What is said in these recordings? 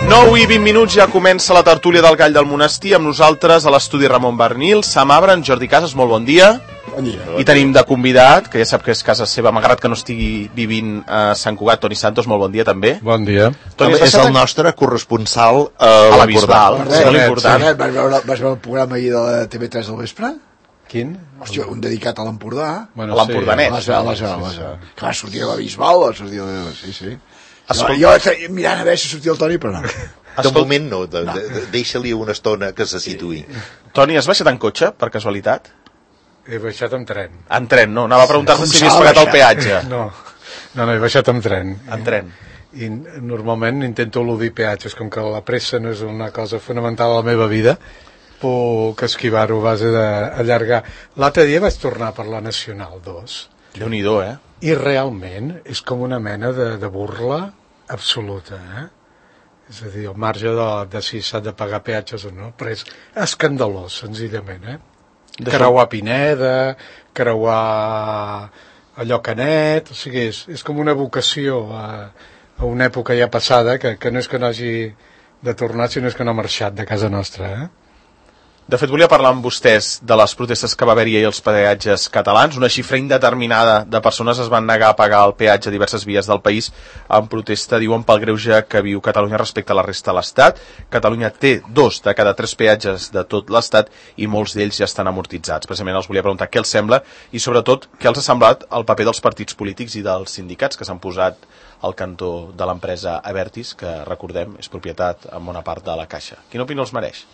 9 i 20 minuts, ja comença la tertúlia del Gall del Monestir, amb nosaltres a l'estudi Ramon Bernil, Sam Abran, Jordi Casas, molt bon dia. Bon dia. I tenim de convidat, que ja sap que és casa seva, malgrat que no estigui vivint a Sant Cugat, Toni Santos, molt bon dia també. Bon dia. Toni, és el nostre corresponsal a la Bisbal, sí, molt important. Vas veure el programa ahir de la TV3 del vespre? Quin? Hòstia, un dedicat a l'Empordà. Bueno, a l'Empordanet. Que va sortir a la Bisbal, va sortir a la... Sí. Jo mirant a veure si sortia el Toni, però no. De moment no, deixa-li una estona que se situï. Toni, has baixat en cotxe, per casualitat? He baixat amb tren. En tren, no? Anava a preguntar-te si havies pagat el peatge. No, he baixat amb tren. En tren. I normalment intento eludir peatges, com que la pressa no és una cosa fonamental a la meva vida, puc esquivar-ho a base d'allargar. L'altre dia vaig tornar per la Nacional 2. Déu-n'hi-do, I realment és com una mena de burla absoluta, És a dir, al marge de si s'ha de pagar peatges o no, però és escandalós, senzillament, Creuar Pineda, creuar allò Canet, o sigui, és com una vocació a una època ja passada, que no és que no hagi de tornar, sinó és que no ha marxat de casa nostra, De fet, volia parlar amb vostès de les protestes que va haver-hi ahir als peatges catalans. Una xifra indeterminada de persones es van negar a pagar el peatge a diverses vies del país en protesta, diuen, pel greuge que viu Catalunya respecte a la resta de l'Estat. Catalunya té 2 de cada 3 peatges de tot l'Estat i molts d'ells ja estan amortitzats. Precisament els volia preguntar què els sembla i, sobretot, què els ha semblat el paper dels partits polítics i dels sindicats que s'han posat al cantó de l'empresa Abertis, que, recordem, és propietat en bona part de la Caixa. Quina opinió els mereix?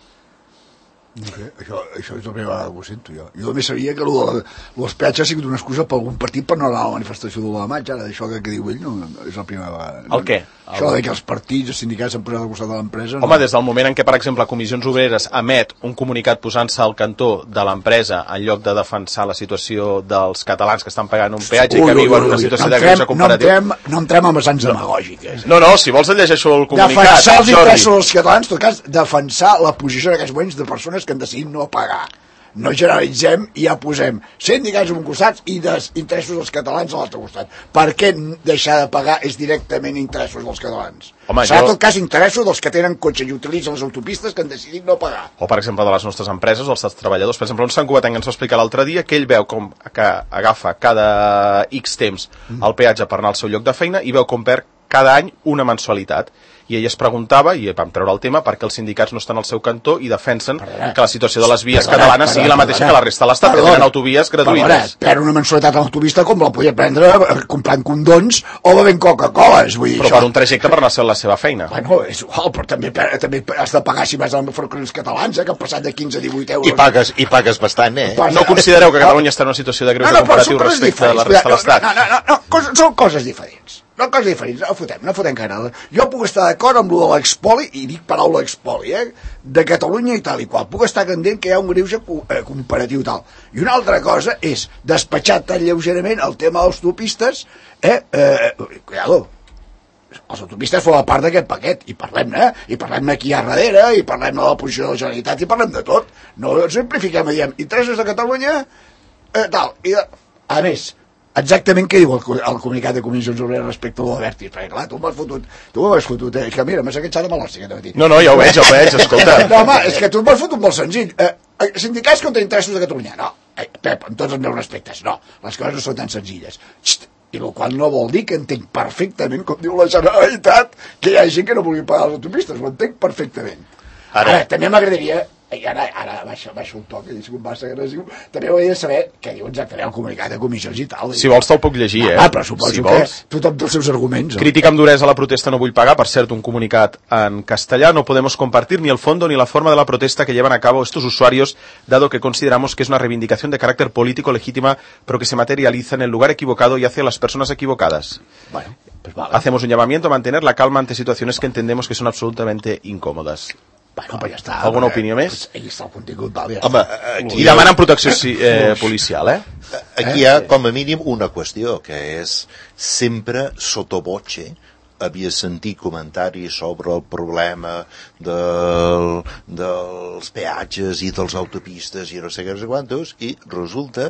Això és la primera vegada que ho sento jo. Jo també sabia que els peatges ha sigut una excusa per algun partit per no anar a la manifestació de l'1 de maig. Ara, això que diu ell no és la primera vegada. El què? Això que els partits, els sindicats s'han posat al costat de l'empresa. Home, des del moment en què, per exemple, Comissions Obreres emet un comunicat posant-se al cantó de l'empresa en lloc de defensar la situació dels catalans que estan pagant un peatge i que viuen una situació de greuge comparatiu... No entrem en vessants demagògiques. No, si vols et llegeixo el comunicat. Defensar els interessos dels catalans, en tot cas, defensar la posició en aquests moments de persones que han decidit no pagar. No generalitzem i ja posem sindicats a un costat i interessos dels catalans a l'altre costat. Per què deixar de pagar és directament interessos dels catalans? Serà en tot cas interessos dels que tenen cotxe i utilitzen les autopistes que han decidit no pagar. O, per exemple, de les nostres empreses o els treballadors. Per exemple, un Sant Cugatenc ens va explicar l'altre dia que ell veu com que agafa cada X temps el peatge per anar al seu lloc de feina i veu com perd cada any una mensualitat. I ell es preguntava, i vam treure el tema, perquè els sindicats no estan al seu cantó i defensen que la situació de les vies catalanes sigui la mateixa que la resta de l'Estat, que tenen autovies gratuïtes. Perd una mensualitat a l'autopista com la podia prendre comprant condons o bevent Coca-Coles. Però per un trajecte per anar a la seva feina. Bueno, és igual, però també has de pagar si vas als ferrocarrils catalans, que han passat de 15 a 18 euros. I pagues bastant, No considereu que Catalunya està en una situació de greuge comparatiu respecte a la resta de l'Estat? No, són coses diferents. No fotem canada. Jo puc estar d'acord amb lo de l'expoli, i dic paraula expoli, de Catalunya i tal i qual. Puc estar content que hi ha un greuge comparatiu tal. I una altra cosa és despatxar tan lleugerament el tema de les autopistes, cuidado, les autopistes formen part d'aquest paquet, i parlem-ne, aquí a darrere, i parlem de la posició de la Generalitat, i parlem de tot. No simplifiquem, diem, interessos de Catalunya, tal, i a més, exactament què diu el comunicat de Comissions Obreres respecte a l'Abertis, perquè clar, tu m'has fotut, que mira, m'has enganxat de malòstia aquest matí. No, ja ho veig, escolta. No, home, és que tu m'has fotut molt senzill. Sindicats contra interessos de Catalunya. No, Pep, amb tots els meus respectes, no, les coses no són tan senzilles. I el qual no vol dir que entenc perfectament, com diu la Generalitat, que hi ha gent que no vulgui pagar les autopistes, ho entenc perfectament. Ara també m'agradaria... I ara baixa un toc, que dic un massa agressiu, també ho he de saber què diu exactament el comunicat de comissions i tal. Si vols te'l puc llegir, però suposo que tothom té els seus arguments. Crítica amb duresa a la protesta no vull pagar, per cert, un comunicat en castellà. No podemos compartir ni el fondo ni la forma de la protesta que llevan a cabo estos usuarios, dado que consideramos que es una reivindicación de carácter político legítima, pero que se materializa en el lugar equivocado y hacia las personas equivocadas. Bueno, pues vale. Hacemos un llamamiento a mantener la calma ante situaciones que entendemos que son absolutamente incòmodes. Bueno, pues ja està. Alguna opinió més? Aquí està el contingut, vale. Home, I demanen protecció policial, Aquí hi ha, com a mínim, una qüestió, que és sempre sottovoce havia sentit comentaris sobre el problema dels peatges i dels autopistes i no sé què, no sé quantos, i resulta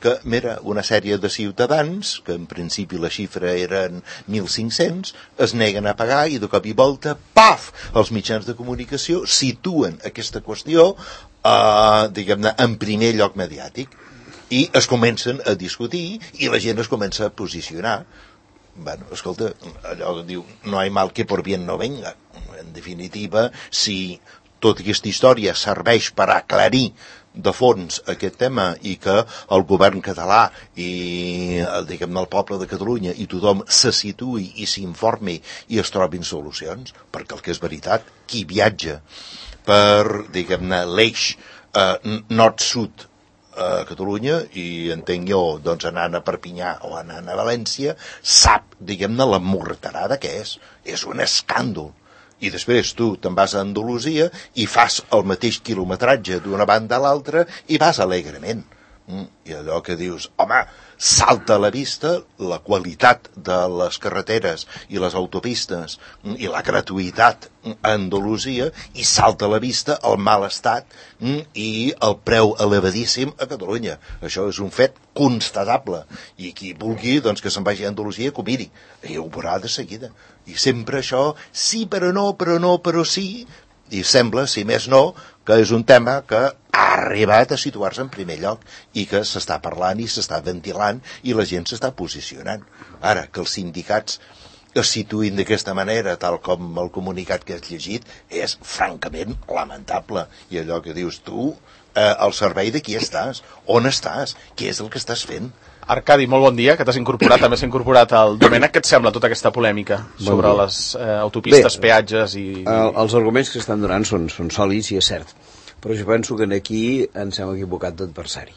que, mira, una sèrie de ciutadans, que en principi la xifra eren 1.500, es neguen a pagar i de cop i volta, paf, els mitjans de comunicació situen aquesta qüestió, diguem-ne, en primer lloc mediàtic, i es comencen a discutir i la gent es comença a posicionar. Bueno, escolta, allò que diu, no hay mal que por bien no venga. En definitiva, si tota aquesta història serveix per aclarir de fons aquest tema i que el govern català i diguem-ne el poble de Catalunya i tothom se situï i s'informi i es trobin solucions, perquè el que és veritat, qui viatja per, diguem-ne, l'eix nord-sud a Catalunya, i entenc jo, doncs anant a Perpinyà o anant a València, sap, diguem-ne, la morterada que és un escàndol. I després tu te'n vas a Andalusia i fas el mateix quilometratge d'una banda a l'altra i vas alegrement. I allò que dius, home, salta a la vista la qualitat de les carreteres i les autopistes i la gratuïtat a Andalusia, i salta a la vista el mal estat i el preu elevadíssim a Catalunya. Això és un fet constatable, i qui vulgui doncs, que se'n vagi a Andalusia, que ho miri, i ho veurà de seguida. I sempre això, sí però no, però sí, i sembla, si més no, que és un tema que ha arribat a situar-se en primer lloc i que s'està parlant i s'està ventilant i la gent s'està posicionant. Ara, que els sindicats es situïn d'aquesta manera, tal com el comunicat que has llegit, és francament lamentable. I allò que dius tu, al servei de qui estàs? On estàs? Què és el que estàs fent? Arcadi, molt bon dia, que t'has incorporat, també s'ha incorporat el Domènec. Què et sembla tota aquesta polèmica sobre les autopistes, peatges i... Els arguments que estan donant són sòlids i és cert, però jo penso que aquí ens hem equivocat d'adversari.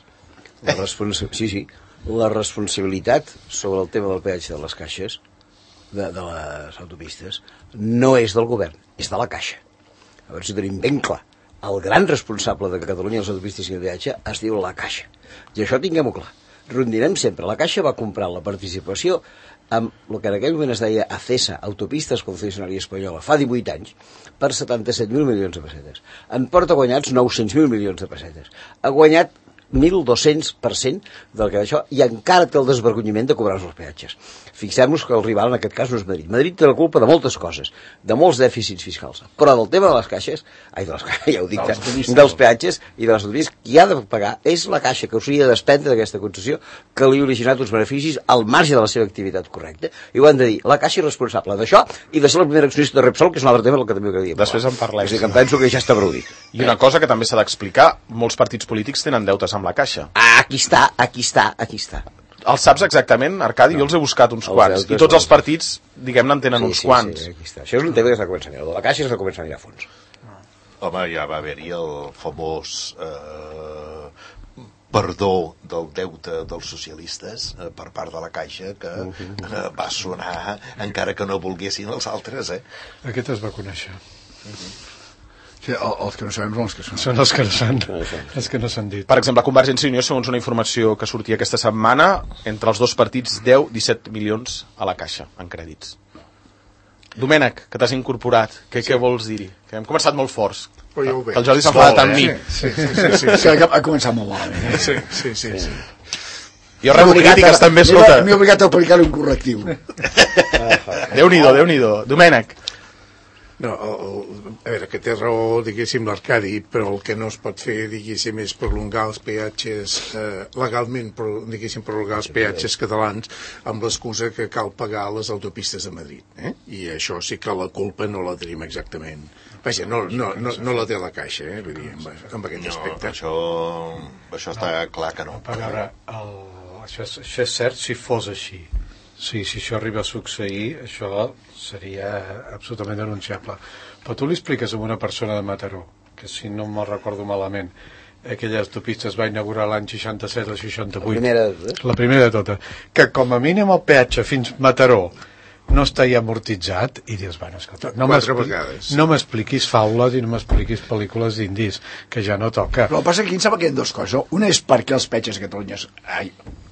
La responsabilitat sobre el tema del peatge de les caixes, de les autopistes, no és del govern, és de la Caixa. A veure si ho tenim ben clar. El gran responsable de Catalunya les autopistes i el peatge es diu la Caixa. I això tinguem-ho clar. Rondinem sempre. La Caixa va comprar la participació amb el que en aquell moment es deia ACESA, Autopistes Concessionària Espanyola, fa 18 anys, per 77.000 milions de pessetes. En porta guanyats 900.000 milions de pessetes. Ha guanyat 1.200% del que d'això, i encara té el desvergonyiment de cobrar els peatges. Fixem-nos que el rival en aquest cas no és Madrid. Madrid té la culpa de moltes coses, de molts dèficits fiscals, però del tema de les caixes, ja ho dic, dels peatges i de les autopistes, qui ha de pagar és la Caixa, que s'hauria de desprendre d'aquesta concessió que li ha originat uns beneficis al marge de la seva activitat correcta, i ho han de dir, la Caixa és responsable d'això i de ser la primera accionista de Repsol, que és un altre tema del que també m'agradaria parlar. Després en parlem. És a dir, que em penso que ja està prou dit. I una cosa que també s'ha d'explicar, molts partits polítics tenen deutes amb la Caixa. Aquí està. Els saps exactament, Arcadi? Jo els he buscat uns quants. I tots els partits, diguem-ne, en tenen uns quants. Sí, aquí està. Això és un tema que s'ha començat a mirar. La Caixa s'ha començat a mirar a fons. Home, ja va haver-hi el famós perdó del deute dels socialistes per part de la Caixa, que va sonar encara que no volguessin els altres, Aquest es va conèixer. Sí, els que no sabem són els que són. Són els que no s'han dit. Per exemple, Convergència i Unió, segons una informació que sortia aquesta setmana, entre els dos partits 17 milions a la Caixa, en crèdits. Domènec, que t'has incorporat, què vols dir-hi? Que hem començat molt forts. Però ja ho veig. Que el Jordi s'ha enfadat amb mi. Sí, ha començat molt malament. Sí. Jo rebo crítiques també, escolta. M'he obligat a aplicar un correctiu. Déu-n'hi-do. Domènec. No, a veure, que té raó, diguéssim, l'Arcadi, però el que no es pot fer, diguéssim, és prolongar els peatges, legalment, diguéssim, prolongar els peatges catalans amb l'excusa que cal pagar les autopistes de Madrid. I això sí que la culpa no la tenim exactament. Vaja, no la té la Caixa, vull dir, amb aquest aspecte. Això està clar que no. A veure, això és cert si fos així. Sí, si això arriba a succeir, això seria absolutament denunciable. Però tu li expliques a una persona de Mataró, que si no me'l recordo malament, aquella autopista es va inaugurar l'any 67 o 68. La primera de totes. Que com a mínim el peatge fins Mataró no està ja amortitzat, i dius, bueno, escolta, no m'expliquis faules i no m'expliquis pel·lícules d'indis, que ja no toca. Però el que passa que aquí em sembla que hi ha dues coses. Una és perquè els peatges a Catalunya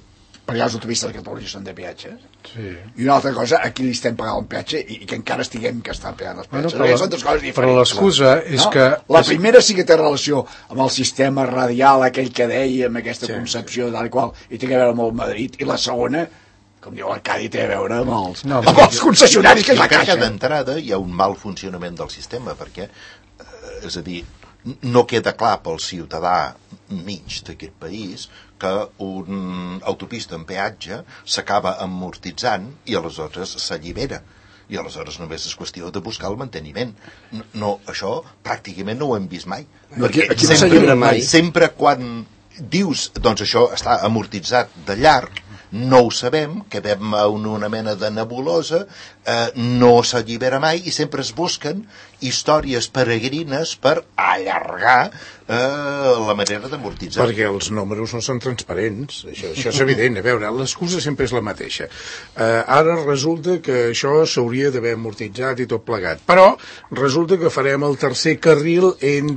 perquè les autopistes de Catalunya són de peatges. Sí. I una altra cosa, aquí li estem pagant el peatge i que encara estiguem que estan pagant els peatges. Bueno, Són dues coses diferents. però l'excusa és que... La primera sí que té relació amb el sistema radial aquell que dèiem, aquesta concepció tal i qual, i té a veure amb el Madrid, i la segona, com diu l'Arcadi, té a veure amb els concessionaris, que és la Caixa. Caixa. D'entrada hi ha un mal funcionament del sistema, perquè, és a dir, no queda clar pel ciutadà mig d'aquest país que una autopista en peatge s'acaba amortitzant i aleshores s'allibera. I aleshores només és qüestió de buscar el manteniment. No, això pràcticament no ho hem vist mai. Aquí no sempre, s'allibera mai. sempre quan dius, doncs això està amortitzat de llarg, no ho sabem, quedem en una mena de nebulosa, no s'allibera mai i sempre es busquen històries peregrines per allargar la manera d'amortitzar. Perquè els números no són transparents, això és evident. A veure, l'excusa sempre és la mateixa. Ara resulta que això s'hauria d'haver amortitzat i tot plegat, però resulta que farem el tercer carril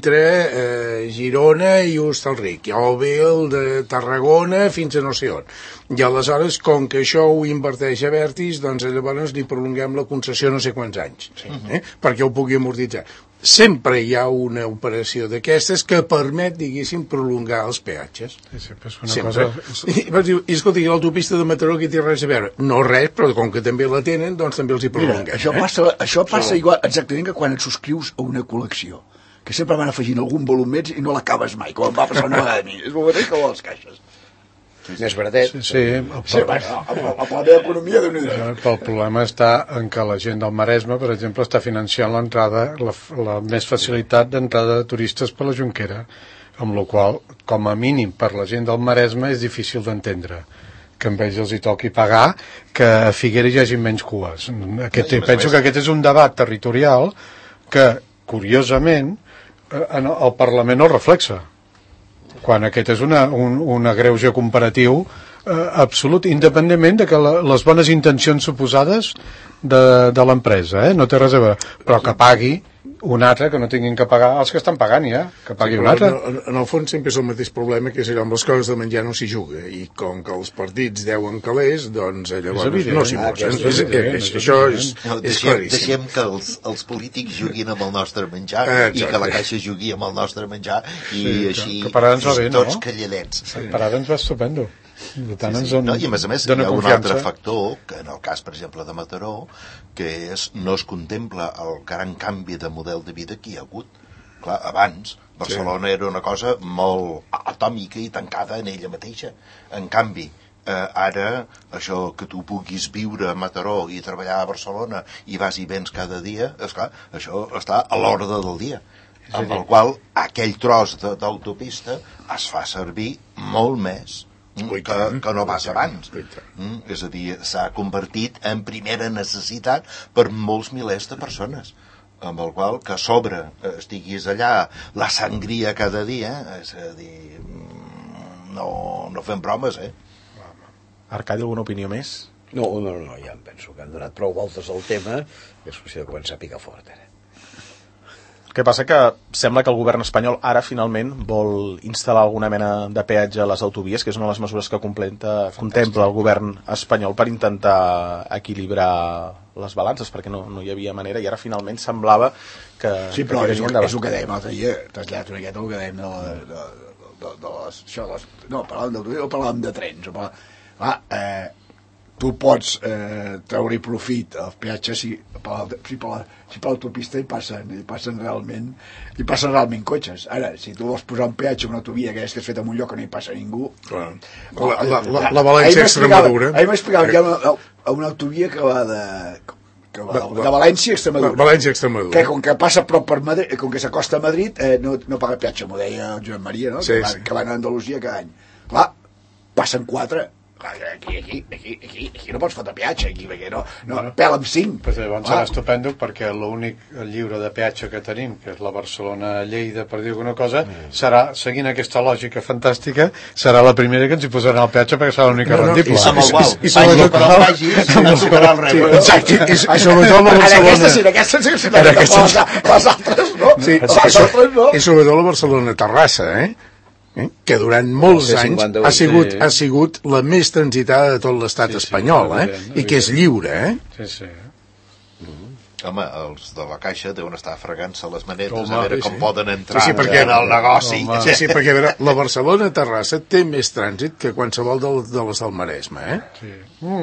entre Girona i Hostalric, o bé el de Tarragona fins a no sé on. I aleshores, com que això ho inverteix a Vertis, doncs llavors li prolonguem la concessió no sé quants anys, perquè ho pugui amortitzar. Sempre hi ha una operació d'aquestes que permet, diguéssim, prolongar els peatges. Sí, però és una Sempre. cosa... I vas dir, escolta, i l'autopista de Mataró que té res a veure? No res, però com que també la tenen, doncs també els hi Mira, prolonguem. això passa igual exactament que quan et subscrius a una col·lecció, que sempre van afegint algun volum més i no l'acabes mai, com em va passar una vegada a mi. És el mateix que les caixes. Més baratet. Sí, Sí, bueno, amb la meva economia de unida. però el problema està en que la gent del Maresme, per exemple, està financiant l'entrada, la més facilitat d'entrada de turistes per la Jonquera, amb la qual, com a mínim, per la gent del Maresme és difícil d'entendre que amb ells els hi toqui pagar que a Figueres hi hagi menys cues. Penso que aquest és un debat territorial que, curiosament, el Parlament no reflexa, quan aquest és un agreuge comparatiu absolut, independentment de que les bones intencions suposades de l'empresa, no té res a veure, però que pagui un altre, que no tinguin que pagar els que estan pagant ja, que pagui un altre. En el fons sempre és el mateix problema, que és allò, amb les coses de menjar no s'hi juga, i com que els partits deuen calés, doncs llavors no s'hi posen. Això és claríssim. Deixem que els polítics juguin amb el nostre menjar i que la Caixa jugui amb el nostre menjar i així tots calladets. Per ara ens va estupendo. I a més hi ha un altre factor, que en el cas, per exemple, de Mataró, que no es contempla el gran canvi de model de vida que hi ha hagut. Clar, abans Barcelona era una cosa molt atòmica i tancada en ella mateixa. En canvi, ara, això que tu puguis viure a Mataró i treballar a Barcelona i vas i vens cada dia, esclar, això està a l'ordre del dia. Amb el qual aquell tros d'autopista es fa servir molt més que no pas abans. És a dir, s'ha convertit en primera necessitat per molts milers de persones, amb el qual que a sobre estiguis allà la sangria cada dia, és a dir, no fem bromes, Arcadi, alguna opinió més? No, ja em penso que han donat prou voltes al tema, que és qüestió de començar a picar fort, ara. El que passa que sembla que el govern espanyol ara finalment vol instal·lar alguna mena de peatge a les autovies, que és una de les mesures que contempla el govern espanyol per intentar equilibrar les balances, perquè no hi havia manera, i ara finalment semblava que... Sí, però és el que dèiem l'altre dia, trasllat una miqueta el que dèiem de les... No, parlàvem d'autovies o parlàvem de trens. Tu pots treure-hi profit als peatges si per l'autopista hi passen realment cotxes. Ara, si tu vols posar un peatge a una autovia que és feta en un lloc que no hi passa ningú... La València-Extremadura. Ahir m'explicava que hi ha una autovia que va de València a Extremadura. València-Extremadura. Que com que passa prop per Madrid, com que s'acosta a Madrid, no paga peatge, m'ho deia el Joan Maria, no? Que van a Andalusia cada any. Clar, passen 4. Aquí no pots fotre peatge, aquí no pela amb 5. Però llavors serà estupendo, perquè l'únic lliure de peatge que tenim, que és la Barcelona-Lleida, per dir alguna cosa, serà, seguint aquesta lògica fantàstica, serà la primera que ens hi posaran el peatge perquè serà l'única rendible. Amb el qual, vagi per on vagis, no tocarà el rèpol. Exacte, i sobretot la Barcelona... Aquesta sí, les altres no. I sobretot la Barcelona-Terrassa, que durant molts anys 58, ha sigut la més transitada de tot l'estat espanyol, i que és lliure, Sí. Home, els de la Caixa deuen estar fregant-se les manetes a veure com poden entrar Sí, perquè en el negoci. Sí, perquè a veure, la Barcelona-Terrassa té més trànsit que qualsevol de les del Maresme, Sí.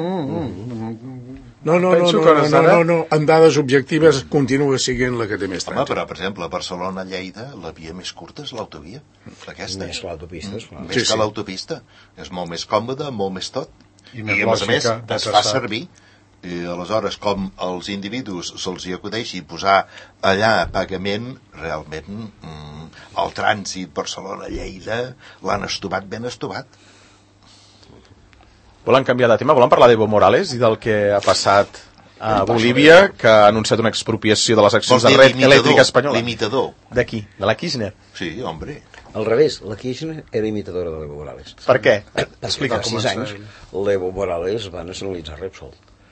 Penso que no, en dades objectives continua sent la que té més Home, trànsit. però, per exemple, a Barcelona-Lleida la via més curta és l'autovia, aquesta. Més que l'autopista, esclar. Més que l'autopista. És molt més còmode, molt més tot. I I, més a més a més, lògica, es tot fa està. servir. I aleshores, com als individus se'ls hi acudeixi posar allà a pagament, realment el trànsit Barcelona-Lleida l'han estovat ben estovat. Volen canviar de tema? Volen parlar d'Evo Morales i del que ha passat a Bolívia, que ha anunciat una expropiació de les accions de Red Elèctrica Espanyola? L'imitador. De qui? De la Kirchner? Sí, hombre. Al revés, la Kirchner era imitadora de l'Evo Morales. Per què? Explica, fa 6 començar anys l'Evo Morales va nacionalitzar Repsol.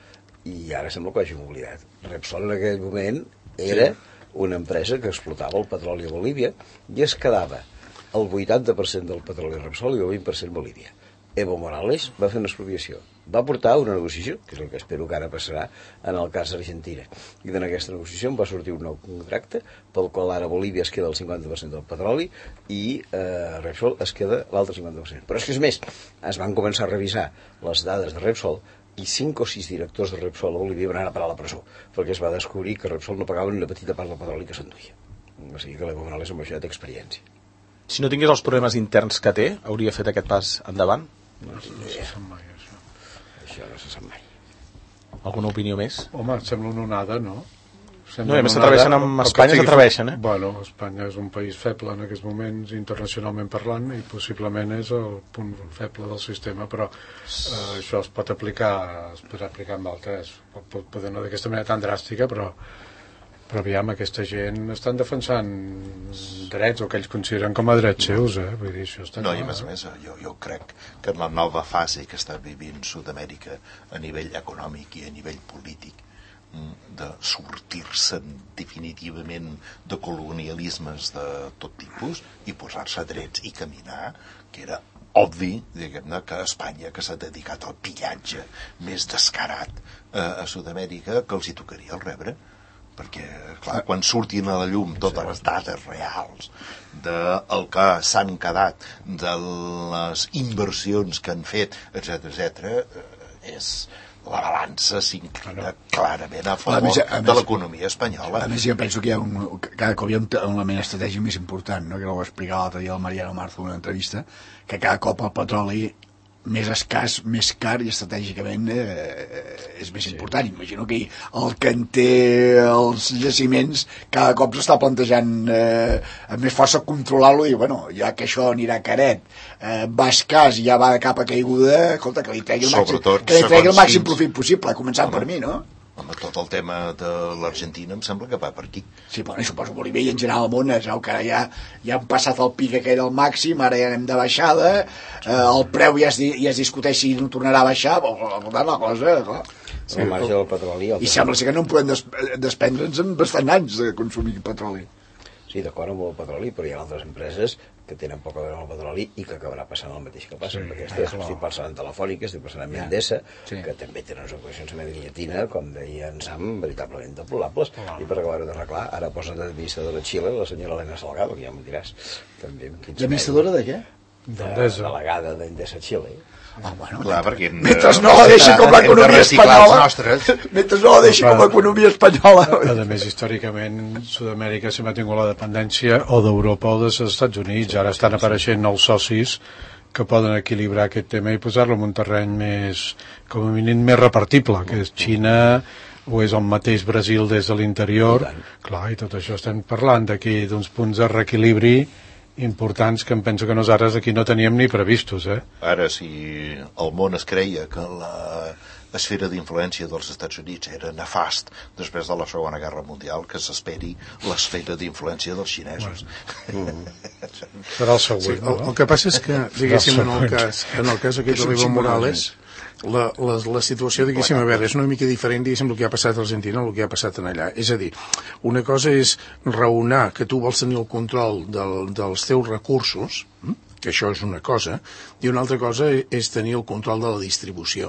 I ara sembla que ho hàgim oblidat. Repsol en aquell moment era una empresa que explotava el petroli a Bolívia i es quedava el 80% del petroli a Repsol i el 20% a Bolívia. Evo Morales va fer una expropiació. Va portar una negociació, que és el que espero que ara passarà en el cas d'Argentina. I en aquesta negociació va sortir un nou contracte pel qual ara Bolívia es queda el 50% del petroli i Repsol es queda l'altre 50%. Però és que és més, es van començar a revisar les dades de Repsol i 5 o 6 directors de Repsol a Bolívia van anar a parar a la presó perquè es va descobrir que Repsol no pagava ni una petita part del petroli que s'enduia. O sigui que l'Evo Morales amb això té experiència. Si no tingués els problemes interns que té, hauria fet aquest pas endavant? No se sap mai, això. Això no se sap mai. Alguna opinió més? Home, sembla una onada, no? No, i a més s'atreveixen amb Espanya, s'atreveixen, Bueno, Espanya és un país feble en aquests moments, internacionalment parlant, i possiblement és el punt feble del sistema, però això es pot aplicar, es podrà aplicar amb altres, poder no d'aquesta manera tan dràstica, però aviam, aquesta gent estan defensant drets, o que ells consideren com a drets seus, vull dir, això està No, clar, i a més, jo crec que en la nova fase que està vivint Sud-amèrica a nivell econòmic i a nivell polític, de sortir-se definitivament de colonialismes de tot tipus i posar-se drets i caminar, que era obvi, diguem-ne, que Espanya, que s'ha dedicat al pillatge més descarat a Sud-amèrica, que els hi tocaria el rebre, perquè, clar, quan surtin a la llum totes les dades reals del que s'han quedat, de les inversions que han fet, etc., és la balança s'inclina clarament a favor de l'economia espanyola. A més, jo penso que cada cop hi ha un element estratègic més important, no? Que ho va explicar l'altre dia el Mariano Marzo en una entrevista, que cada cop el petroli més escàs, més car i estratègicament és més important. Imagino que el que en té els jaciments cada cop s'està plantejant amb més força controlar-lo i bueno, ja que això anirà caret, va escàs i ja va de capa caiguda, escolta, que li tregui el màxim profit possible, començant per mi, no? Home, tot el tema de l'Argentina em sembla que va per aquí. Sí, però suposo que Bolívia i en general el món que ara ja han passat el pic aquell al màxim, ara ja anem de baixada, el preu ja es discuteix si no tornarà a baixar, la cosa, clar. Sí, el marge del petroli... I sembla que no en podem desprendre'ns en bastant anys de consumir petroli. Sí, d'acord amb el petroli, però hi ha altres empreses que tenen poc a veure amb el petroli i que acabarà passant el mateix que passa amb aquestes. Estic pensant en Telefònica, estic pensant en Endesa, que també tenen unes operacions a Amèrica Llatina, com deia en Sam, veritablement deplorables, i per acabar-ho d'arreglar, ara posen d'administradora a Xile la senyora Elena Salgado, que ja m'ho diràs. D'administradora de què? Delegada d'Endesa a Xile. Bueno, clar, perquè mentre no la deixi com a economia espanyola, mentre no la deixi com a economia espanyola. A més, històricament, Sud-amèrica sempre ha tingut la dependència o d'Europa o dels Estats Units. Ara estan apareixent nous socis que poden equilibrar aquest tema i posar-lo en un terreny més, com a mínim, més repartible, que és Xina o és el mateix Brasil des de l'interior. Clar, i tot això estem parlant d'aquí d'uns punts de reequilibri importants que em penso que nosaltres aquí no teníem ni previstos, Ara, si el món es creia que l'esfera d'influència dels Estats Units era nefast després de la Segona Guerra Mundial, que s'esperi l'esfera d'influència dels xinesos. Serà el següent, no? El que passa és que, diguéssim, en el cas aquest de l'Evo Morales, la situació, diguéssim, a veure, és una mica diferent, diguéssim, el que ha passat a Argentina o el que ha passat en allà. És a dir, una cosa és raonar que tu vols tenir el control dels teus recursos, que això és una cosa, i una altra cosa és tenir el control de la distribució.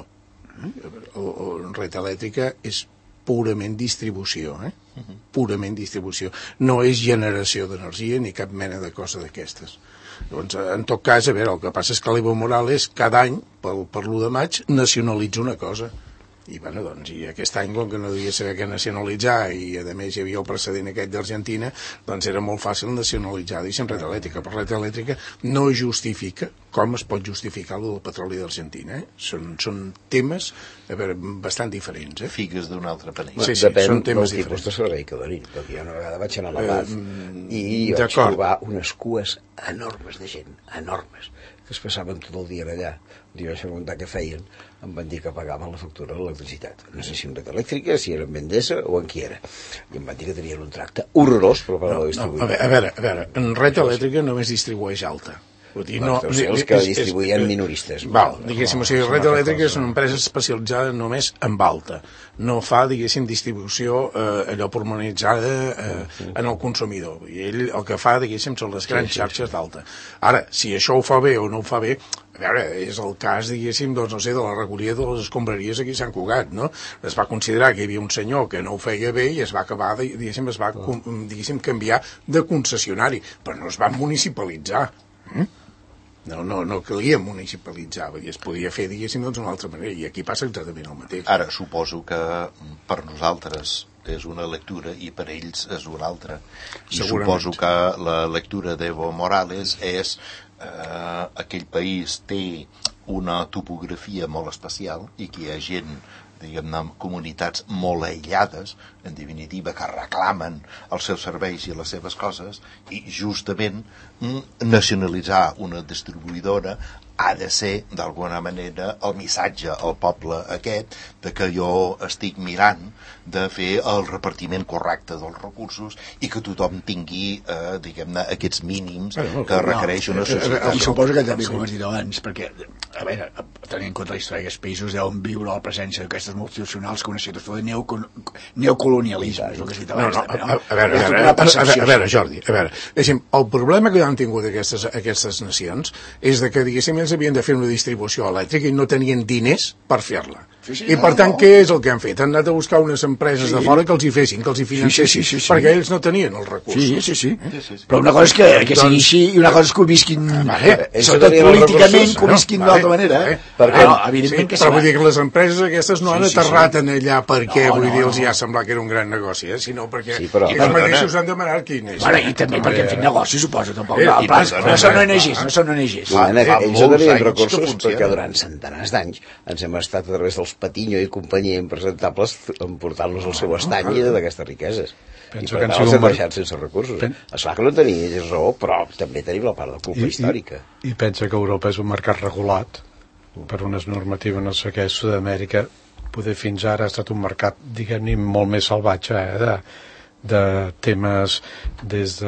Red Elèctrica és purament distribució, purament distribució. No és generació d'energia ni cap mena de cosa d'aquestes. Doncs, en tot cas, a veure, el que passa és que l'Evo Morales cada any, per l'1 de maig, nacionalitza una cosa. I, bueno, doncs, i aquest any, com que no devia saber què nacionalitzar, i a més hi havia el precedent aquest d'Argentina, doncs era molt fàcil nacionalitzar, deixem Red Elèctrica, però Red Elèctrica no justifica com es pot justificar el del petroli d'Argentina. Són temes, a veure, bastant diferents. Figues d'un altre panell. Sí, depèn són temes del tipus diferents. de servei que donin, perquè jo una vegada vaig anar a la PAF i vaig trobar unes cues enormes de gent, enormes, que es passaven tot el dia allà. Un dia vaig preguntar què feien, em van dir que pagaven la factura de l'electricitat. No sé si en Red Elèctrica, si era en Endesa o en qui era. I em van dir que tenien un tracte horrorós per part de la distribuïdora. A veure, en Red Elèctrica només distribueix alta. Vull dir, els que distribuïen minoristes. Val, diguéssim, o sigui, Red Elèctrica és una empresa especialitzada només en alta. No fa, diguéssim, distribució allò pormenoritzada en el consumidor. I ell el que fa, diguéssim, són les grans xarxes d'alta. Ara, si això ho fa bé o no ho fa bé, a veure, és el cas, diguéssim, doncs, no sé, de la recollida de les escombraries aquí a Sant Cugat, no? Es va considerar que hi havia un senyor que no ho feia bé i es va acabar, diguéssim, canviar de concessionari, però no es va municipalitzar. No calia municipalitzar, es podia fer, diguéssim, d'una altra manera, i aquí passa exactament el mateix. Ara, suposo que per nosaltres és una lectura i per ells és una altra. I suposo que la lectura d'Evo Morales és aquell país té una topografia molt especial i que hi ha gent, diguem-ne, comunitats molt aïllades, en definitiva, que reclamen els seus serveis i les seves coses, i justament nacionalitzar una distribuïdora ha de ser, d'alguna manera, el missatge al poble aquest de que jo estic mirant de fer el repartiment correcte dels recursos i que tothom tingui, diguem-ne, aquests mínims que requereix una societat. I suposo que també, com has dit abans, perquè, a veure, tenint en compte la història d'aquests països, deuen viure la presència d'aquestes multinacionals com una situació de neocolonialisme, és el que has dit abans. A veure, Jordi, el problema que han tingut aquestes nacions és de que, diguéssim, ells havien de fer una distribució elèctrica i no tenien diners per fer-la. I per tant, què és el que han fet? Han anat a buscar unes empreses de fora que els hi fessin, que els hi financessin, perquè ells no tenien els recursos. Sí. Però una cosa és que sigui així i una cosa és que ho visquin, sobretot políticament, que ho visquin d'altra manera. Evidentment que sí. Però vull dir que les empreses aquestes no han aterrat en allà perquè, vull dir, els hi ha semblat que era un gran negoci, sinó perquè ells mateixos han demanat quin és. I també perquè han fet negoci, suposo, tampoc. No són ONGs. Ells no tenien recursos perquè durant centenars d'anys ens hem estat a través dels Patiño i companyia impresentables emportant-los al seu estany d'aquestes riqueses. I per tant els hem deixat sense recursos. Esclar que no tenia ells raó, però també tenim la part de culpa històrica. I pensa que Europa és un mercat regulat per unes normatives, no sé què, Sud-amèrica poder fins ara ha estat un mercat, diguem-ne, molt més salvatge, de temes des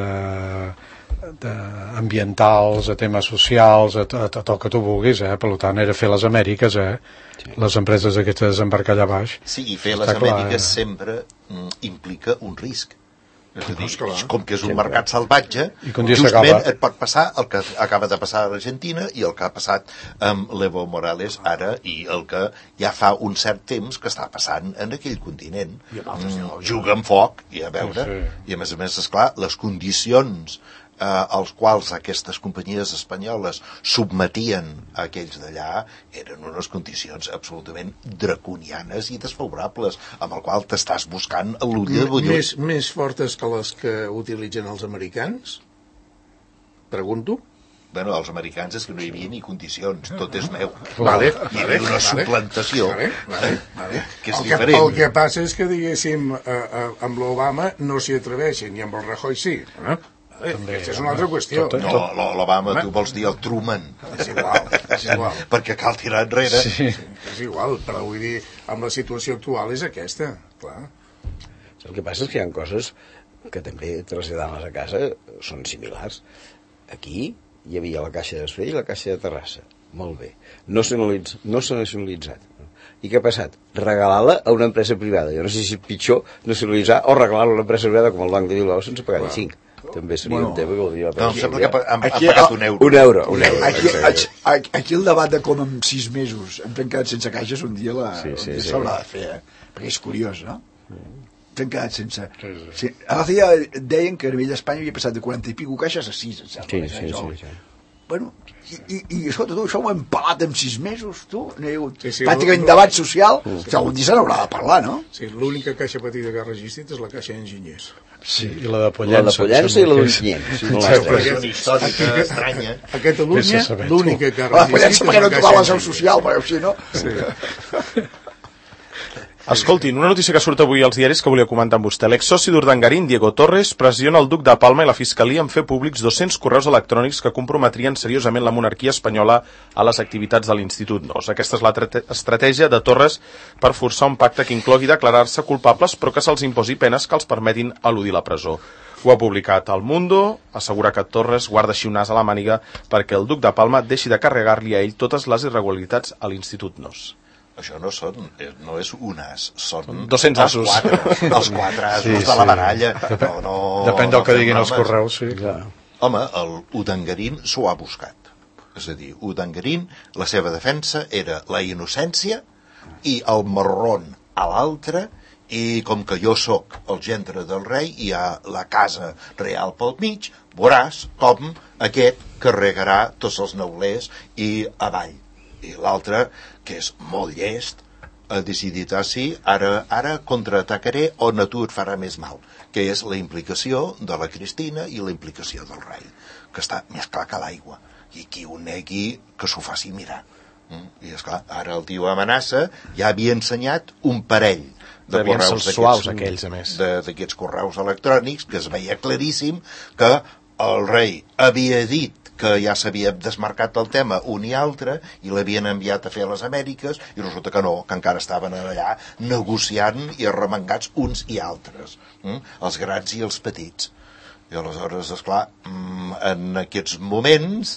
ambientals, a temes socials, a tot el que tu vulguis, per tant era fer les Amèriques, les empreses aquestes desembarcar allà baix. Sí, i fer les Amèriques sempre implica un risc. És a dir, com que és un mercat salvatge, justament et pot passar el que acaba de passar a l'Argentina i el que ha passat amb l'Evo Morales ara i el que ja fa un cert temps que està passant en aquell continent. Juga amb foc i a veure, i a més, esclar, les condicions als quals aquestes companyies espanyoles submetien a aquells d'allà eren unes condicions absolutament draconianes i desfavorables, amb el qual t'estàs buscant l'ull de bullut. Més fortes que les que utilitzen els americans? Pregunto. Bueno, els americans és que no hi havia ni condicions, tot és meu. Vale, hi havia una suplantació que és diferent. El que passa és que, diguéssim, amb l'Obama no s'hi atreveixen i amb el Rajoy sí, aquesta és una altra qüestió. No, l'Obama, tu vols dir el Truman. És igual. Perquè cal tirar enrere. Sí, és igual, però vull dir, amb la situació actual és aquesta, clar. El que passa és que hi ha coses que també traslladant-les a casa són similars. Aquí hi havia la Caixa d'Estrella i la Caixa de Terrassa. Molt bé. No s'ha nacionalitzat. I què ha passat? Regalar-la a una empresa privada. Jo no sé si és pitjor nacionalitzar o regalar-la a una empresa privada com el Banc de Bilbao sense pagar ni 5. també seria un tema que voldria No, em sembla que han Aquí- pagat un euro. Un euro. Aquí el debat de com en 6 mesos hem quedat sense caixes un dia s'haurà de fer, perquè és curiós, no? Hem quedat sense... Sí. L'altre dia deien que a nivell d'Espanya havia passat de 40 i pico caixes a 6, em sembla. Sí. Bueno, i escolta, tu, això ho hem pelat en 6 mesos, tu? N'hi ha hagut Sí, pràcticament debat social, algun dia se n'haurà de parlar, no? Sí, l'única caixa petita que ha registrat és la caixa d'enginyers. Sí, i la de La Pollença. de Pollença i la d'Ontinyent. És una històrica estranya. A Catalunya, Vés a saber, tu. l'única que ha La Pollença registrat perquè no és la trobava la caixa seu social, perquè si no... Escoltin, una notícia que surt avui als diaris que volia comentar amb vostè. L'exsoci d'Urdangarín, Diego Torres, pressiona el duc de Palma i la Fiscalia en fer públics 200 correus electrònics que comprometrien seriosament la monarquia espanyola a les activitats de l'Institut NOS. Aquesta és la estratègia de Torres per forçar un pacte que inclogui declarar-se culpables però que se'ls imposi penes que els permetin eludir la presó. Ho ha publicat El Mundo, assegura que Torres guarda així un as a la màniga perquè el duc de Palma deixi de carregar-li a ell totes les irregularitats a l'Institut NOS. Això no és un as, són 200 asos. Els quatre asos de la baralla. Depèn del que diguin els correus, sí. Home, el Urdangarín s'ho ha buscat. És a dir, Urdangarín, la seva defensa era la innocència i el marrón a l'altre, i com que jo sóc el gendre del rei i hi ha la casa real pel mig, veuràs com aquest carregarà tots els neulers i avall. I l'altre, que és molt llest, ha decidit així, ara contraatacaré on a tu et farà més mal, que és la implicació de la Cristina i la implicació del rei, que està més clar que l'aigua, i qui ho negui que s'ho faci mirar. I esclar, ara el tio amenaça, ja havia ensenyat un parell de Devien ser correus els suaus, aquells, a més. d'aquests correus electrònics, que es veia claríssim que el rei havia dit que ja s'havia desmarcat el tema un i altre i l'havien enviat a fer a les Amèriques i resulta que no, que encara estaven allà negociant i arremangats uns i altres, els grans i els petits. I aleshores, esclar, en aquests moments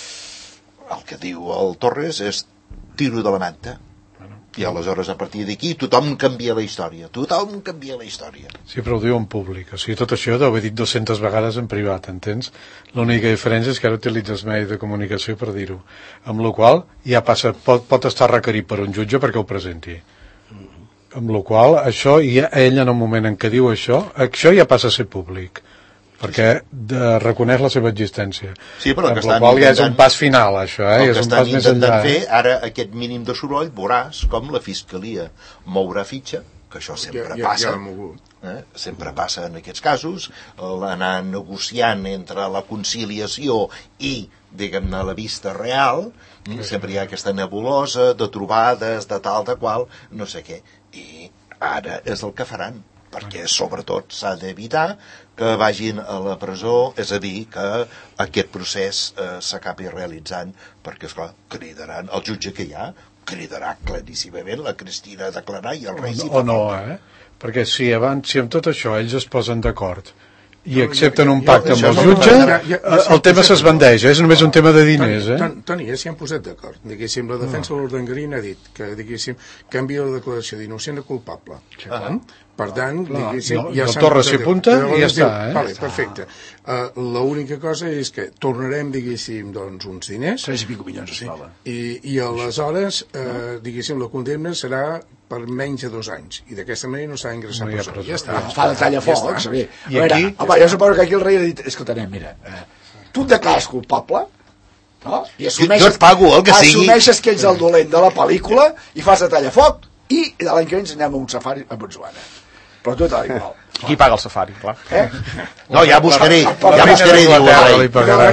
el que diu el Torres és tiro de la manta. I aleshores, a partir d'aquí, tothom canvia la història. Tothom canvia la història. Sí, però ho diu en públic. O sigui, tot això deu haver dit 200 vegades en privat, entens? L'única diferència és que ara utilitzes medis de comunicació per dir-ho. Amb la qual ja passa, pot estar requerit per un jutge perquè ho presenti. Amb la qual això, ja, ell en el moment en què diu això ja passa a ser públic. Perquè reconeix la seva existència. Sí, però amb la qual ja és un pas final, això, el és que un pas més enllà. fer, ara aquest mínim de soroll, veuràs com la Fiscalia mourà fitxa, que això sempre passa. Ja l'ha mogut. Sempre passa en aquests casos, l'anar negociant entre la conciliació i, diguem-ne, la vista real, sempre hi ha aquesta nebulosa de trobades, de tal, de qual, no sé què. I ara és el que faran, perquè sobretot s'ha d'evitar que vagin a la presó, és a dir, que aquest procés s'acabi realitzant, perquè, esclar, cridaran, el jutge que hi ha, cridarà claríssimament la Cristina a declarar i el rei o no, perquè si amb tot això ells es posen d'acord i accepten un pacte amb el jutge, el tema s'esbandeix, és només un tema de diners. Toni, ja s'hi han posat d'acord. Diguéssim, la defensa de l'Urdangarín ha dit que, diguéssim, canvia la declaració d'innocent a culpable. Per tant, diguéssim, ja s'han Torres s'hi apunta i ja està. Vale, perfecte. L'única cosa és que tornarem, diguéssim, doncs, uns diners. 3 i pico milions, esclava. I aleshores, diguéssim, la condemna serà per menys de 2 anys. I d'aquesta manera no s'ha d'ingressar a presó. Ja està. Fa de tallafoc, saber. I aquí... Home, jo suposo que aquí el rei ha dit, escoltarem, mira, tu et declares culpable, no? I jo et pago el que sigui. Assumeixes que ets el dolent de la pel·lícula i fas de tallafoc i l'any que ve ens anem a un safari a Botswana. Però tu t'ha igual. Qui paga el safari, clar? No, ja buscaré, diu el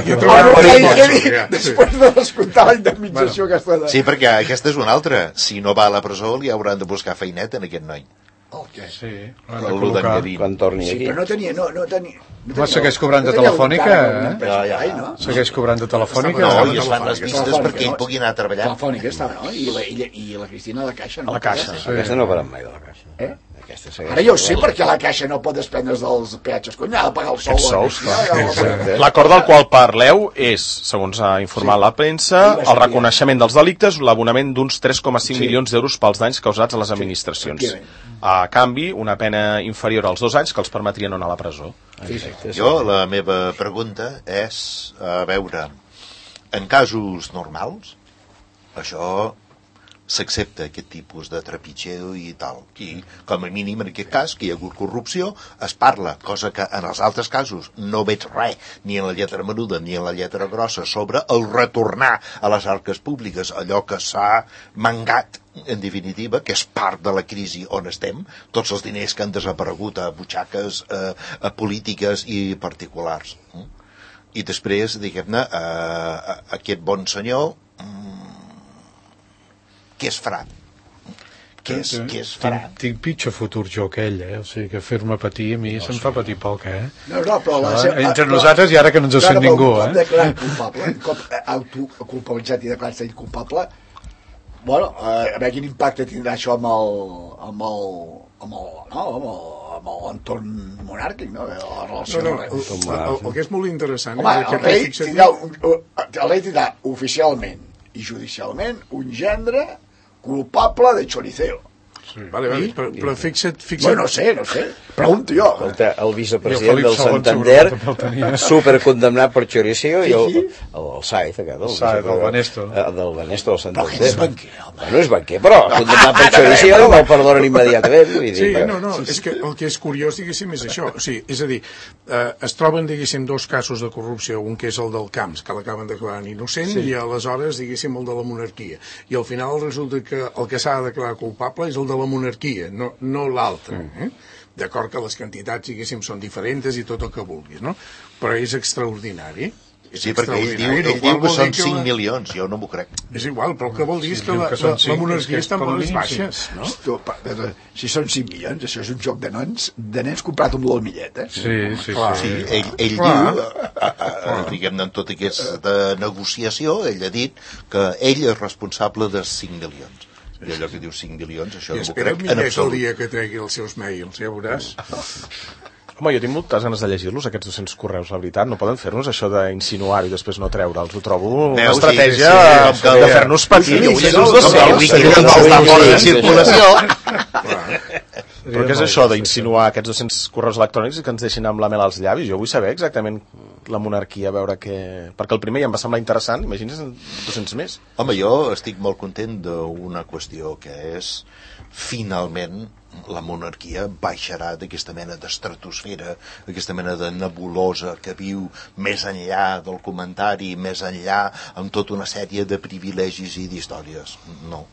rei. Després de descomptar la indemnització aquesta de... Sí, perquè aquesta és una altra. Si no va a la presó li hauran de buscar feinet en aquest noi. El què? Sí, quan torni aquí. Però no tenia... No segueix cobrant de telefònica, no? Segueix cobrant de telefònica. No, i es fan les vistes perquè ell pugui anar a treballar. Telefònica estava, no? I la Cristina a la Caixa, no? A la Caixa. Aquesta no paran mai de la Caixa. Ara jo sé per què la Caixa no pot desprendre's dels peatges, cony, ha de pagar el sou. Aquests sous, l'acord del qual parleu és, segons ha informat la premsa, el reconeixement dels delictes, l'abonament d'uns 3,5 milions d'euros pels danys causats a les administracions. A canvi, una pena inferior als 2 anys que els permetria no anar a la presó. Jo, la meva pregunta és, a veure, en casos normals, això s'accepta aquest tipus de trepitgeu i tal. I, com a mínim, en aquest cas, que hi ha hagut corrupció, es parla, cosa que en els altres casos no veig res, ni en la lletra menuda ni en la lletra grossa, sobre el retornar a les arques públiques allò que s'ha mangat, en definitiva, que és part de la crisi on estem, tots els diners que han desaparegut a butxaques, a polítiques i particulars. I després, diguem-ne, aquest bon senyor, què es farà? Què es farà? Tinc pitjor futur jo que ell, o sigui que fer-me patir a mi se'm fa patir poc, No, però entre nosaltres i ara que no ens ho sent ningú, un cop declarat culpable, un cop autoculpabilitzat i declarat culpable, bueno, a veure quin impacte tindrà això amb l'entorn monàrquic, no? La relació no, el que és molt interessant... Home, el rei tindrà oficialment i judicialment un gendre culpable de choriceo. Vale, però fixa't... Bueno, no sé, pregunto jo. El vicepresident del Santander, supercondemnat per choriceo, i el Sáez, aquest, del Banesto. Del Banesto del Santander. Però que és banquer, home. Bueno, és banquer, però condemnat per choriceo no el perdonen immediatament. Sí, no, és que el que és curiós, diguéssim, és això. O sigui, és a dir, es troben, diguéssim, 2 casos de corrupció, un que és el del Camps, que l'acaben declarant innocent, i aleshores, diguéssim, el de la monarquia. I al final resulta que el que s'ha de declarar culpable és el de la monarquia, no l'altre. D'acord que les quantitats, diguéssim, són diferents i tot el que vulguis, no? Però és extraordinari. Sí, perquè ell diu que són 5 milions, jo no m'ho crec. És igual, però el que vol dir és que la monarquia està molt més baixes, no? Si són 5 milions, això és un joc de nens comprat amb l'almillet, Sí. Ell diu, diguem-ne, en tota aquesta negociació, ell ha dit que ell és responsable de 5 milions. I allò que diu 5 milions, això no m'ho crec en absolut. El dia que tregui els seus mails, ja veuràs. Home, jo tinc moltes ganes de llegir-los, aquests 200 correus, la veritat. No poden fer-nos això d'insinuar-ho i després no treure'ls. Ho trobo una estratègia de fer-nos patir. Jo vull llegir els 200. Però què és això d'insinuar aquests 200 correus electrònics i que ens deixin amb la mel als llavis? Jo vull saber exactament la monarquia, a veure què... Perquè el primer ja em va semblar interessant, imagina't 200 més. Home, jo estic molt content d'una qüestió que és, finalment, la monarquia baixarà d'aquesta mena d'estratosfera, aquesta mena de nebulosa que viu més enllà del comentari, més enllà amb tota una sèrie de privilegis i d'històries. No.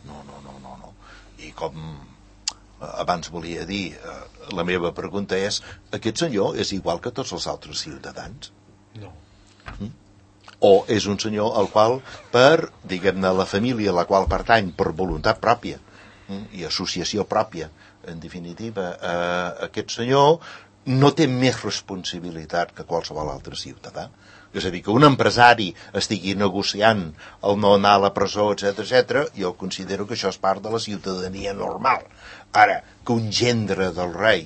I com abans volia dir, la meva pregunta és, aquest senyor és igual que tots els altres ciutadans? No. O és un senyor al qual, per, diguem-ne, la família a la qual pertany, per voluntat pròpia i associació pròpia, en definitiva, aquest senyor no té més responsabilitat que qualsevol altre ciutadà. És a dir, que un empresari estigui negociant el no anar a la presó, etc., jo considero que això és part de la ciutadania normal. Ara, que un gendre del rei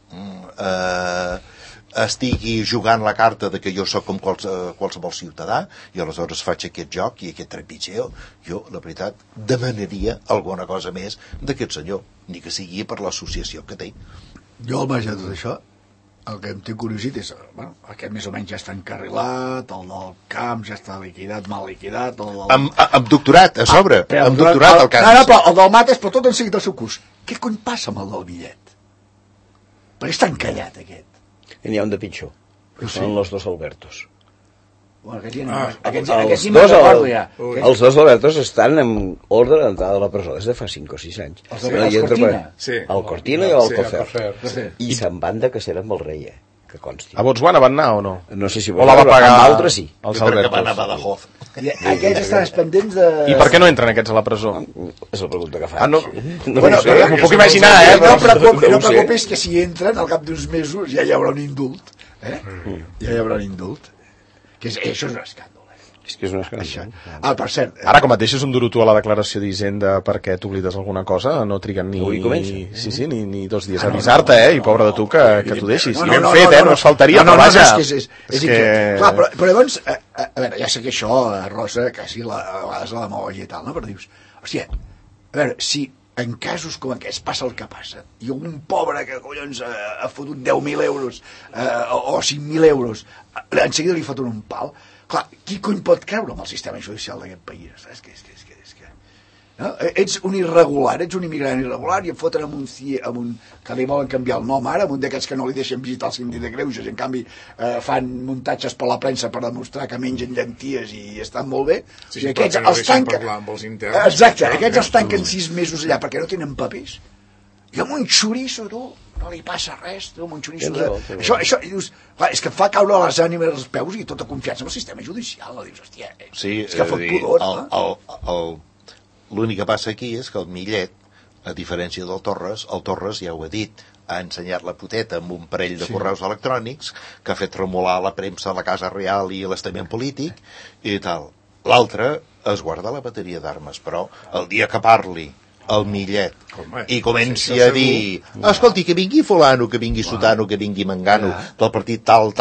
estigui jugant la carta de que jo sóc com qualsevol ciutadà i aleshores faig aquest joc i aquest trepitgeu, jo, la veritat, demanaria alguna cosa més d'aquest senyor, ni que sigui per l'associació que té. Jo, al marge de tot això, el que em té curiosit és, bueno, aquest més o menys ja està encarrilat, el del Camps ja està liquidat, mal liquidat... Amb doctorat, a sobre, amb doctorat al Camps. No, però el del Mates, però tot en seguit del seu curs. Què cony passa amb el del bitllet? Perquè està encallat, aquest. I n'hi ha un de pitjor, són els 2 Albertos. Bueno, aquests els 2 Albertos estan en ordre d'entrada a la presó des de fa 5 o 6 anys. Els Cortina? El Cortina i el Alcocer. I se'n van de cacera amb el rei, que consti. A Botswana van anar o no? No sé si o la va pagar amb altres sí. Els Albertos. Perquè va anar a Badajoz. Aquests estan pendents de... I per què no entren aquests a la presó? És la pregunta que faig. No. Bueno, m'ho puc imaginar, No preocupis que si entren al cap d'uns mesos ja hi haurà un indult. Ja hi haurà un indult. Que això és un escàndol. És que és un escàndol. Ah, per cert, Ara, com et deixes un duro tu a la declaració d'Hisenda perquè t'oblides alguna cosa, no triguen ni... Avui comença. Sí, ni 2 dies a avisar-te, i pobre de tu que t'ho deixis. No, I ben no, fet, no, no es faltaria, no, però vaja. És que... Clar, però llavors, a veure, ja sé que això, Rosa, quasi a vegades la demagògia i tal, no? Però dius, hòstia, a veure, si en casos com aquests passa el que passa, i un pobre que collons ha fotut 10.000 euros o 5.000 euros, en seguida li foten un pal, clar, qui cony pot creure amb el sistema judicial d'aquest país? És que no? Ets un irregular, ets un immigrant irregular i et foten amb un que li volen canviar el nom ara, amb un d'aquests que no li deixen visitar el síndic de Greuges, en canvi fan muntatges per la premsa per demostrar que mengen llenties i estan molt bé. Sí, I aquests no els tanquen, amb els interns. exacte, aquests els tanquen 6 mesos allà perquè no tenen papers, i amb un xoriço, tu, no li passa res, tu, amb un xoriço això, dius, clar, és que et fa caure les ànimes als peus i tota confiança en el sistema judicial, no? Dius, hòstia, Sí, és que fot pudor, no? l'únic que passa aquí és que el Millet, a diferència del Torres ja ho ha dit, ha ensenyat la puteta amb un parell de correus electrònics que ha fet tremolar la premsa, la Casa Real i l'estament polític i tal. L'altre es guarda la bateria d'armes, però el dia que parli el Millet i comenci a dir escolti, que vingui fulano, que vingui sotano, que vingui mangano del partit tal,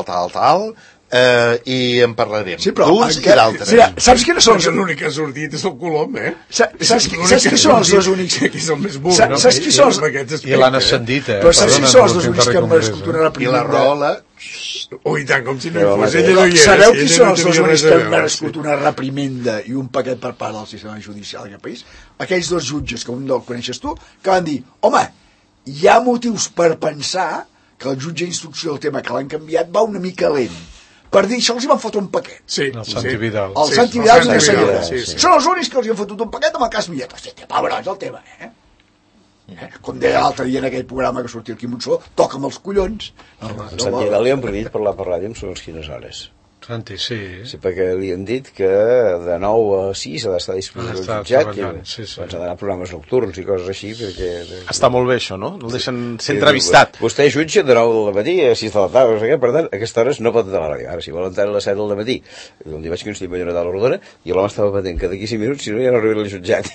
i en parlarem d'uns i d'altres. Mira, saps quines són L'únic que ha sortit és el Colom, Saps qui són els dos únics? Que és el més burro. Saps qui són els... I l'han ascendit, Però saps qui són els dos únics que han merescut una I la Rola... Ui, tant, com si no hi fos. Ella no hi era. Sabeu qui són els dos únics que han merescut una reprimenda i un paquet per part del sistema judicial d'aquest país? Aquells dos jutges, que un del coneixes tu, que van dir, home, hi ha motius per pensar que el jutge d'instrucció del tema que l'han canviat va una mica lent. Per dir, això els hi van fotre un paquet. Sí, El Santi Vidal. El Santi Vidal i una senyora. sí. Són els únics que els hi han fotut un paquet amb el cas Millet. Hòstia, pebrots el tema, Com deia l'altre dia en aquell programa que sortia el Quim Monzó, toca'm els collons. El Santi Vidal li han prohibit parlar per ràdio en segons quines hores. Santi, sí. Sí, perquè li han dit que de 9 a 6 ha d'estar disponible al jutjat, que ha d'anar a programes nocturns i coses així, perquè... Està molt bé això, no? El deixen ser entrevistat. Vostè és jutge de 9 del matí a 6 de la tarda, no sé què, per tant, a aquestes hores no pot entrar a la ràdio. Ara, si vol entrar a les 7 del matí, un dia vaig coincidir amb Lloret a la Rodona, i l'home estava patent que d'aquí 5 minuts, si no, ja no arribaré al jutjat.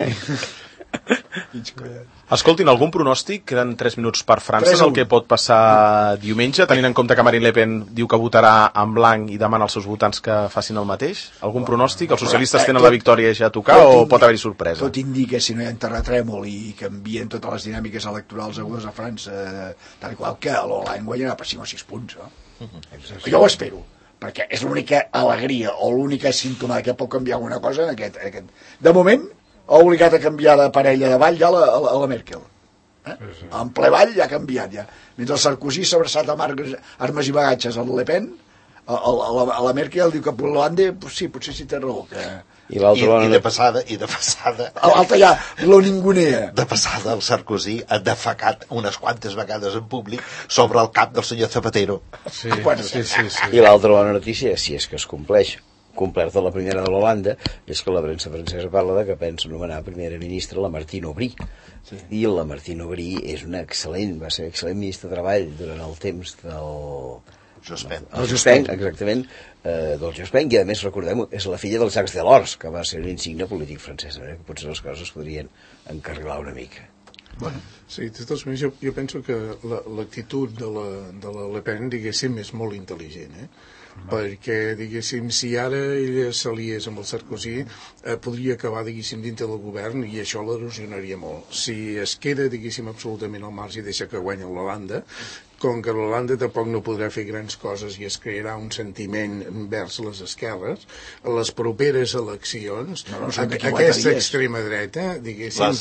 Escoltin, algun pronòstic? Queden 3 minuts per França, és el que pot passar diumenge, tenint en compte que Marine Le Pen diu que votarà en blanc i demana als seus votants que facin el mateix? Algun pronòstic? Els socialistes tenen la victòria ja a tocar o pot haver-hi sorpresa? Tot indica, si no hi ha terratrèmol i canvien totes les dinàmiques electorals agudes a França, tal i qual, que l'Hollande guanyarà per 5 o 6 punts. Jo ho espero, perquè és l'única alegria o l'única símptoma que pot canviar alguna cosa en aquest... De moment, ha obligat a canviar de parella de ball ja a la Merkel. En ple ball ja ha canviat. Ja. Mentre el Sarkozy s'ha abraçat amb armes i bagatges a Le Pen, a la Merkel diu que Hollande, sí, potser sí té raó. I de passada... L'altre ja lo ningunea. De passada, el Sarkozy ha defecat unes quantes vegades en públic sobre el cap del senyor Zapatero. Sí. I l'altra bona notícia, si és que es compleix, completa la primera de l'Holanda, és que la premsa francesa parla de que pensa nomenar primera ministra la Martine Aubry. I la Martine Aubry és una va ser excel·lent ministra de Treball durant el temps del Jospin, exactament, del Jospin, i a més, recordem, és la filla del Jacques Delors, que va ser un insigne polític francès, que potser les coses es podrien encarrilar una mica. Sí, de totes maneres, jo penso que l'actitud de la Le Pen, diguéssim, és molt intel·ligent, perquè, diguéssim, si ara ella s'aliés amb el Sarkozy, podria acabar, diguéssim, dintre del govern i això l'erosionaria molt. Si es queda, diguéssim, absolutament al marge i deixa que guanya l'Holanda, com que l'Holanda tampoc no podrà fer grans coses i es crearà un sentiment envers les esquerres, a les properes eleccions, aquesta extrema dreta, diguéssim,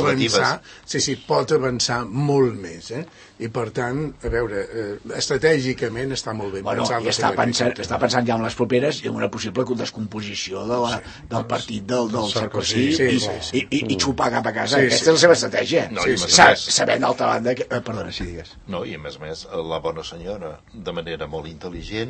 pot avançar molt més, i per tant, a veure, estratègicament està molt ben pensat. Està pensant ja en les properes i en una possible descomposició del partit del Sarkozy i xupar cap a casa. Aquesta és la seva estratègia. Sabent d'altra banda... Perdona, si digues. No, i a més la bona senyora, de manera molt intel·ligent,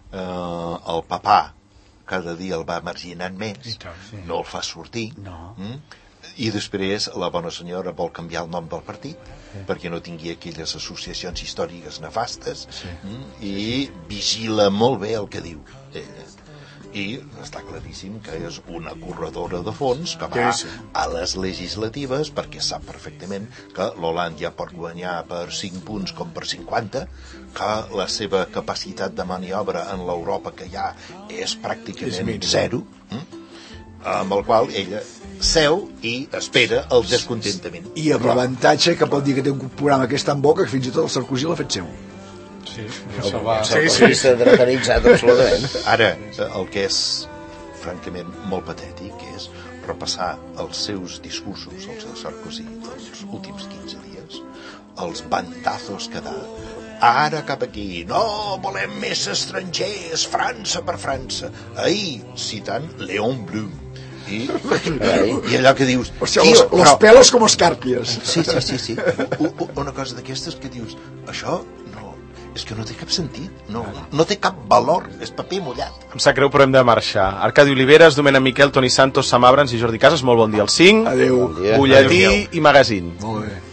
el papà cada dia el va marginant més, no el fa sortir, i després la bona senyora vol canviar el nom del partit perquè no tingui aquelles associacions històriques nefastes, i vigila molt bé el que diu. i està claríssim que és una corredora de fons que va a les legislatives, perquè sap perfectament que l'Hollande ja pot guanyar per 5 punts com per 50, que la seva capacitat de maniobra en l'Europa que hi ha és pràcticament zero, amb el qual ella seu i espera el descontentament. I amb l'avantatge que pot dir que té un programa que és tan bo que fins i tot el Sarkozy l'ha fet seu. Sí, això va... Està dretanitzat absolutament. Ara, el que és francament molt patètic és repassar els seus discursos, els de Sarkozy, dels últims 15 dies, els bandazos que dà. Ara cap aquí, no, volem més estrangers, França per França. Ahir, citant Léon Blum. I allò que dius... O sigui, los pelos com escàrpies. Sí. Una cosa d'aquestes que dius, això no, és que no té cap sentit, no té cap valor, és paper mullat. Em sap greu, però hem de marxar. Arcadi Oliveres, Domènec Miquel, Toni Santos, Sam Abrams i Jordi Casas, molt bon dia als 5. Adéu. Butlletí i magazín. Molt bé.